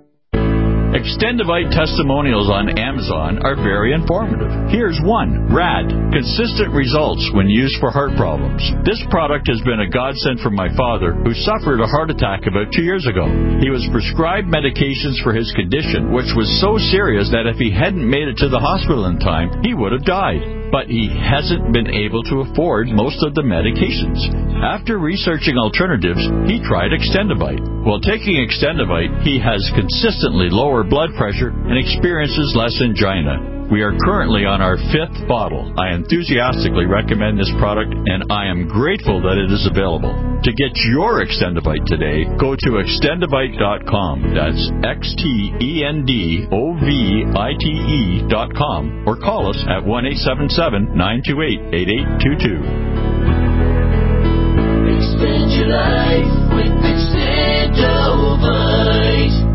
Extendivite testimonials on Amazon are very informative. Here's one. Rad. Consistent results when used for heart problems. This product has been a godsend for my father, who suffered a heart attack about two years ago. He was prescribed medications for his condition, which was so serious that if he hadn't made it to the hospital in time, he would have died. But he hasn't been able to afford most of the medications. After researching alternatives, he tried Extendivite. While taking Extendivite, he has consistently lower blood pressure and experiences less angina. We are currently on our fifth bottle. I enthusiastically recommend this product, and I am grateful that it is available. To get your Extendivite today, go to extendivite dot com. That's X T E N D O V I T E dot com, or call us at one eight seven seven, nine two eight, eight eight two two. Extend your life with Extendivite.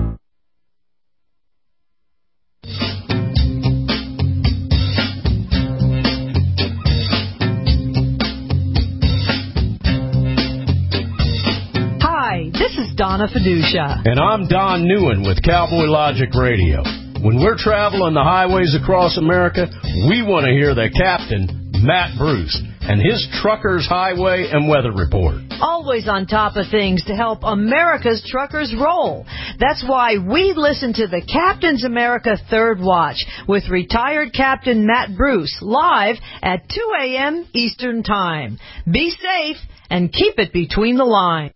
This is Donna Fiducia. And I'm Don Newen with Cowboy Logic Radio. When we're traveling the highways across America, we want to hear the captain, Matt Bruce, and his Truckers Highway and Weather Report. Always on top of things to help America's truckers roll. That's why we listen to the Captain's America Third Watch with retired Captain Matt Bruce live at two a.m. Eastern Time. Be safe and keep it between the lines.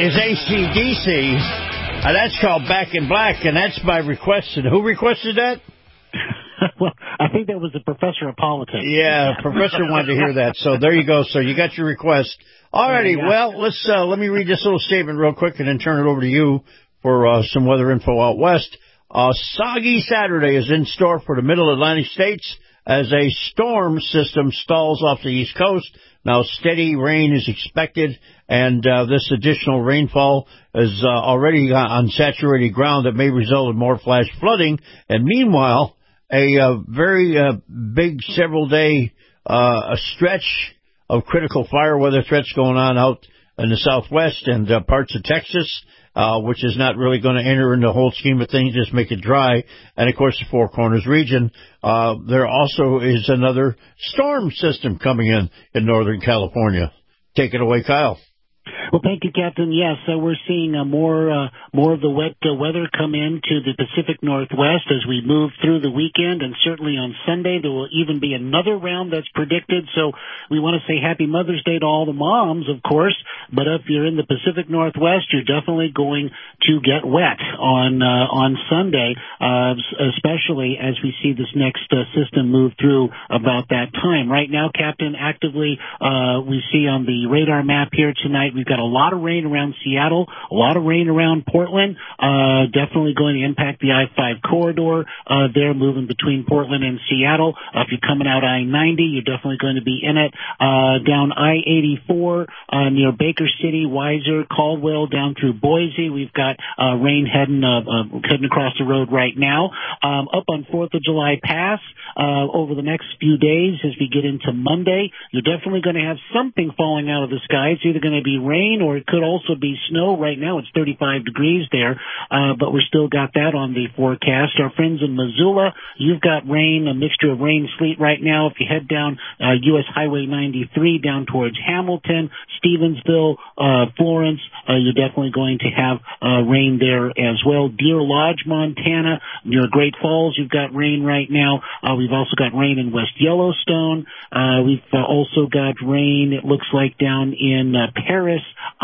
is A C D C. Uh, that's called Back in Black, and that's by request. And who requested that? Well, I think that was the professor of politics. Yeah, professor wanted to hear that. So there you go. So you got your request. All righty. Well, let's uh, let me read this little statement real quick and then turn it over to you for uh, some weather info out west. Uh, soggy Saturday is in store for the middle Atlantic states as a storm system stalls off the East Coast. Now, steady rain is expected, and uh, this additional rainfall is uh, already on saturated ground that may result in more flash flooding. And meanwhile, a uh, very uh, big several-day uh, a stretch of critical fire weather threats going on out in the Southwest and uh, parts of Texas, uh, which is not really going to enter in the whole scheme of things, just make it dry. And, of course, the Four Corners region, uh, there also is another storm system coming in in Northern California. Take it away, Kyle. Well, thank you, Captain. Yes, uh, we're seeing uh, more uh, more of the wet uh, weather come into the Pacific Northwest as we move through the weekend, and certainly on Sunday there will even be another round that's predicted. So we want to say Happy Mother's Day to all the moms, of course, but if you're in the Pacific Northwest, you're definitely going to get wet on uh, on Sunday, uh, especially as we see this next uh, system move through about that time. Right now, Captain, actively uh, we see on the radar map here tonight, we've got a lot of rain around Seattle, a lot of rain around Portland, uh, definitely going to impact the I five corridor uh, there, moving between Portland and Seattle. Uh, if you're coming out I ninety, you're definitely going to be in it. Uh, down I eighty-four uh, near Baker City, Weiser, Caldwell, down through Boise. We've got uh, rain heading, uh, uh, heading across the road right now. Um, up on fourth of July Pass uh, over the next few days as we get into Monday, you're definitely going to have something falling out of the sky. It's either going to be rain or it could also be snow. Right now it's thirty-five degrees there, uh, but we're still got that on the forecast. Our friends in Missoula, you've got rain, a mixture of rain, sleet right now. If you head down uh, U S Highway ninety-three down towards Hamilton, Stevensville, uh, Florence, uh, you're definitely going to have uh, rain there as well. Deer Lodge, Montana, near Great Falls, you've got rain right now. Uh, we've also got rain in West Yellowstone. Uh, we've uh, also got rain, it looks like, down in uh, Paris,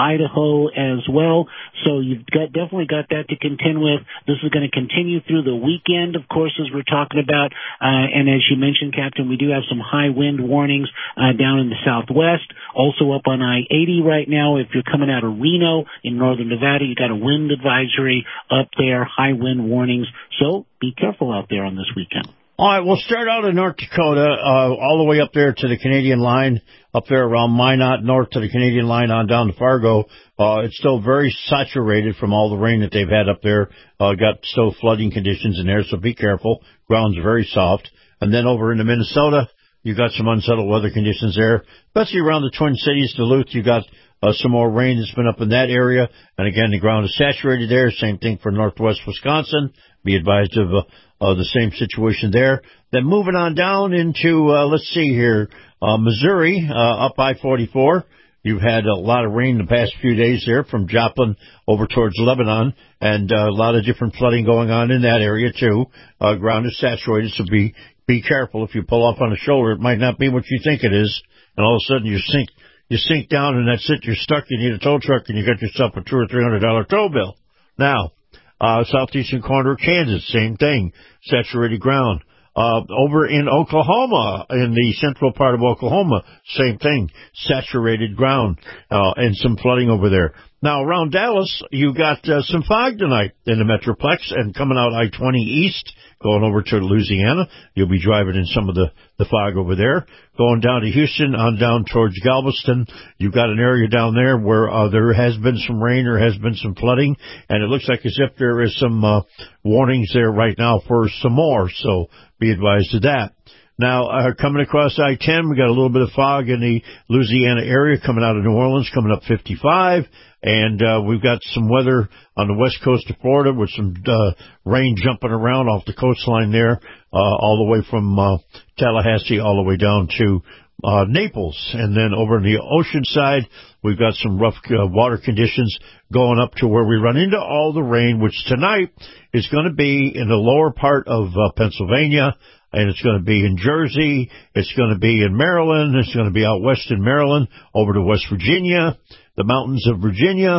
Idaho as well. So you've got definitely got that to contend with. This is going to continue through the weekend, of course, as we're talking about. Uh, and as you mentioned, Captain, we do have some high wind warnings uh, down in the Southwest. Also up on I eighty right now, if you're coming out of Reno in northern Nevada, you got a wind advisory up there, high wind warnings. So be careful out there on this weekend. All right, we'll start out in North Dakota, uh, all the way up there to the Canadian line, up there around Minot, north to the Canadian line on down to Fargo. Uh, it's still very saturated from all the rain that they've had up there. Uh, got still flooding conditions in there, so be careful. Ground's very soft. And then over into Minnesota, you got some unsettled weather conditions there, especially around the Twin Cities, Duluth. You got uh, some more rain that's been up in that area. And again, the ground is saturated there. Same thing for northwest Wisconsin. Be advised of uh, uh, the same situation there. Then moving on down into, uh, let's see here, uh, Missouri, uh, up I forty-four. You've had a lot of rain the past few days there from Joplin over towards Lebanon, and uh, a lot of different flooding going on in that area too. Uh, ground is saturated, so be be careful. If you pull off on a shoulder, it might not be what you think it is, and all of a sudden you sink you sink down, and that's it. You're stuck. You need a tow truck, and you got yourself a two or three hundred dollar tow bill. Now, uh, southeastern corner of Kansas, same thing, saturated ground. Uh, over in Oklahoma, in the central part of Oklahoma, same thing, saturated ground, uh, and some flooding over there. Now, around Dallas, you got uh, some fog tonight in the Metroplex, and coming out I twenty east, going over to Louisiana, you'll be driving in some of the, the fog over there. Going down to Houston, on down towards Galveston, you've got an area down there where uh, there has been some rain, there has been some flooding, and it looks like as if there is some uh, warnings there right now for some more, so be advised of that. Now, uh, coming across I ten, we got a little bit of fog in the Louisiana area coming out of New Orleans, coming up fifty-five. And uh, we've got some weather on the west coast of Florida with some uh, rain jumping around off the coastline there, uh, all the way from uh, Tallahassee all the way down to uh, Naples. And then over on the ocean side, we've got some rough uh, water conditions going up to where we run into all the rain, which tonight is going to be in the lower part of uh, Pennsylvania. And it's going to be in Jersey, it's going to be in Maryland, it's going to be out west in Maryland, over to West Virginia, the mountains of Virginia,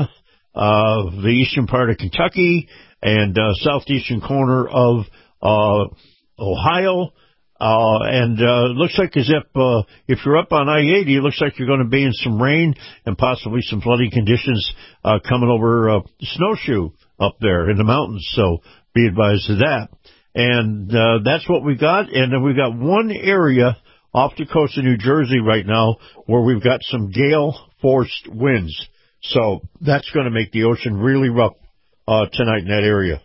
uh, the eastern part of Kentucky and uh, southeastern corner of uh, Ohio. Uh, and uh, it looks like as if uh, if you're up on I eighty, it looks like you're going to be in some rain and possibly some flooding conditions uh, coming over uh, snowshoe up there in the mountains. So be advised of that. And uh, that's what we got. And then we've got one area off the coast of New Jersey right now where we've got some gale-forced winds. So that's going to make the ocean really rough uh, tonight in that area.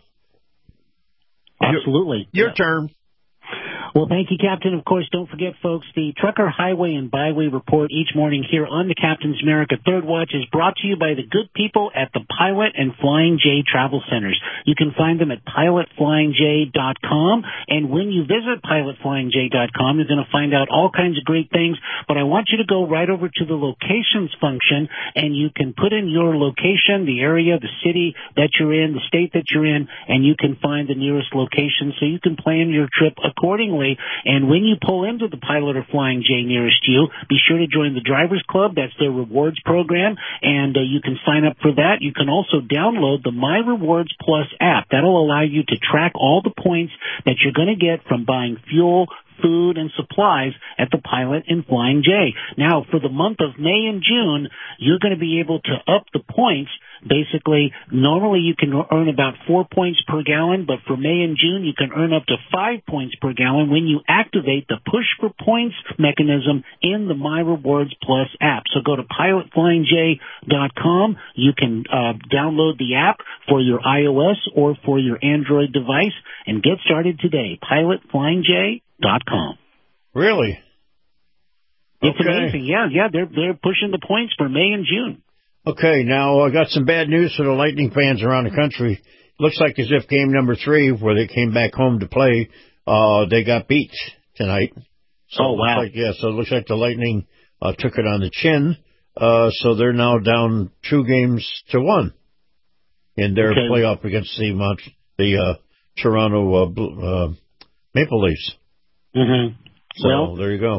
Absolutely. Your, your yeah. turn. Well, thank you, Captain. Of course, don't forget, folks, the Trucker Highway and Byway Report each morning here on the Captain's America Third Watch is brought to you by the good people at the Pilot and Flying J Travel Centers. You can find them at pilot flying j dot com, and when you visit pilot flying j dot com, you're going to find out all kinds of great things, but I want you to go right over to the locations function, and you can put in your location, the area, the city that you're in, the state that you're in, and you can find the nearest location so you can plan your trip accordingly. And when you pull into the Pilot or Flying J nearest you, be sure to join the Drivers Club. That's their rewards program, and uh, you can sign up for that. You can also download the My Rewards Plus app. That'll allow you to track all the points that you're going to get from buying fuel, food, and supplies at the Pilot and Flying J. Now, for the month of May and June, you're going to be able to up the points. Basically, normally you can earn about four points per gallon, but for May and June, you can earn up to five points per gallon when you activate the Push for Points mechanism in the My Rewards Plus app. So go to pilot flying j dot com. You can uh, download the app for your iOS or for your Android device and get started today. pilot flying j dot com. Really? It's okay. amazing. Yeah, yeah, they're they're pushing the points for May and June. Okay, now I got some bad news for the Lightning fans around the country. Looks like as if game number three, where they came back home to play, uh, they got beat tonight. So oh, wow. Like, yeah, so it looks like the Lightning uh, took it on the chin. Uh, so they're now down two games to one in their okay. playoff against the, Mont- the uh, Toronto uh, uh, Maple Leafs. Mm-hmm. So well, there you go.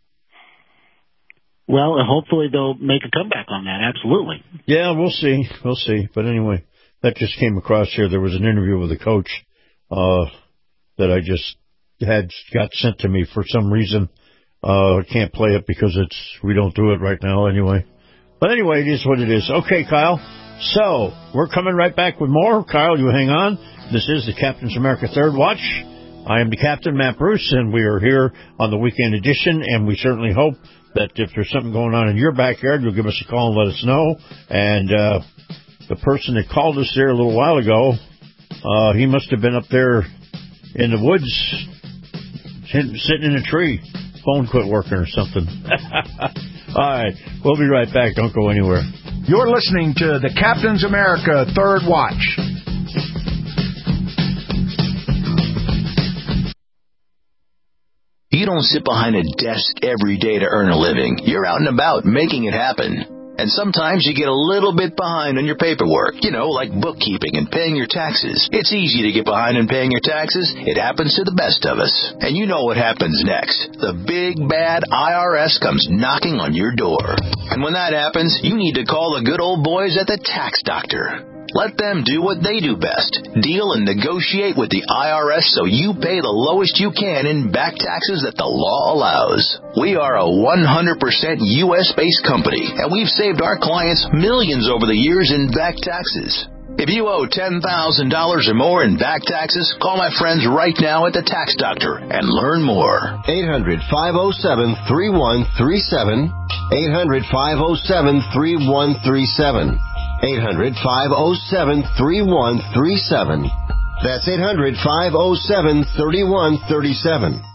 Well, hopefully they'll make a comeback on that. Absolutely. Yeah, we'll see. We'll see. But anyway, that just came across here. There was an interview with the coach uh, that I just had got sent to me for some reason. Uh, I can't play it because it's we don't do it right now anyway. But anyway, it is what it is. Okay, Kyle. So we're coming right back with more. Kyle, you hang on. This is the Captain's America Third Watch. I am the Captain, Matt Bruce, and we are here on the weekend edition, and we certainly hope that if there's something going on in your backyard, you'll give us a call and let us know. And uh, the person that called us there a little while ago, uh, he must have been up there in the woods sitting in a tree. Phone quit working or something. All right, we'll be right back. Don't go anywhere. You're listening to the Captain's America Third Watch. You don't sit behind a desk every day to earn a living. You're out and about making it happen. And sometimes you get a little bit behind on your paperwork, you know, like bookkeeping and paying your taxes. It's easy to get behind in paying your taxes. It happens to the best of us. And you know what happens next. The big, bad I R S comes knocking on your door. And when that happens, you need to call the good old boys at the Tax Doctor. Let them do what they do best. Deal and negotiate with the I R S so you pay the lowest you can in back taxes that the law allows. We are a one hundred percent U S-based company, and we've saved our clients millions over the years in back taxes. If you owe ten thousand dollars or more in back taxes, call my friends right now at the Tax Doctor and learn more. eight hundred, five oh seven, three one three seven. eight hundred, five oh seven, three one three seven. eight hundred, five oh seven, three one three seven. That's eight hundred, five oh seven, three one three seven.